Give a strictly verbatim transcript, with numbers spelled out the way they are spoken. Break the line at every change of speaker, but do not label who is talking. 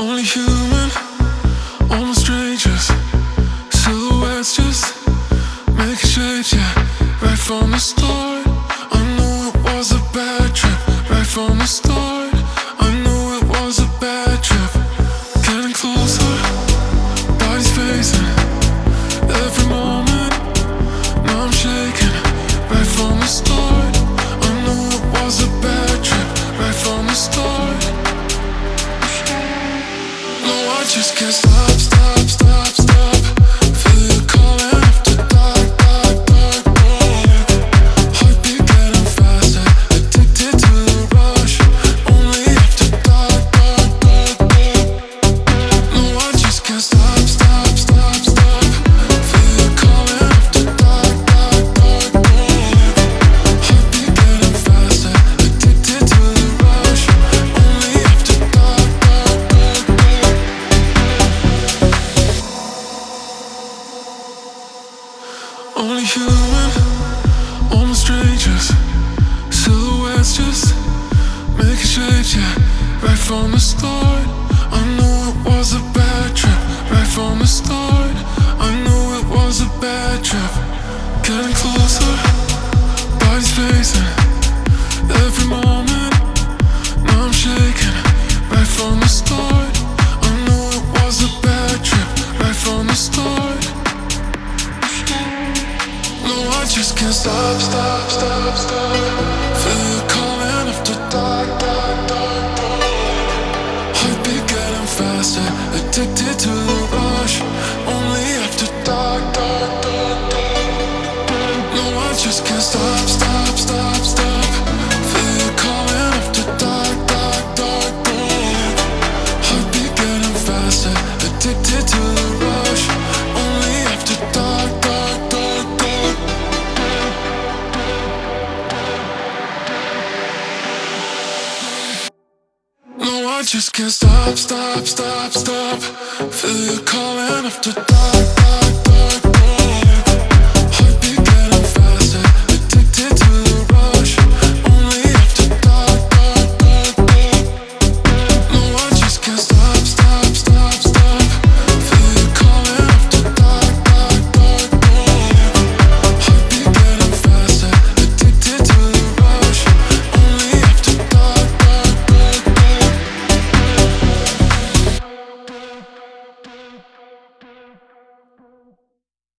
Only human, almost strangers. Silhouettes just making shapes, yeah. Right from the start, I knew it was a bad trip. Right from the start, I knew it was a bad trip. Getting closer, bodies facing every moment. Now I'm shaking. Right from the start, I knew it was a bad trip. Right from the start. I just can't stop, stop, stop, stop. Feel you calling after dark, dark, dark, dark. Heartbeat getting faster, addicted to the rush. Only after dark, dark, dark, dark. No, I just can't stop, stop, stop, stop. Feel you calling after dark, dark, dark, dark. Heartbeat getting faster, addicted to the rush. Only after dark, dark, dark, dark. Only human, almost strangers. Silhouettes just making shapes, yeah. Right from the start, I knew it was a bad trip. Right from the start, I knew it was a bad trip. Getting closer, bodies facing every moment. Now I'm shaking. Right from the start, I knew it was a bad trip. Right from the start. No, I just can't stop, stop, stop, stop. Feel you calling after dark, dark, dark, dark. Heartbeat getting faster, addicted to the rush. Only after dark, dark, dark, dark. No, I just can't stop, stop, stop, stop. Feel you calling after dark, dark, dark, dark. Heartbeat getting faster, addicted to the rush. Only after dark, dark, dark, dark. No, I just can't stop, stop, stop, stop. Feel you calling after dark, dark.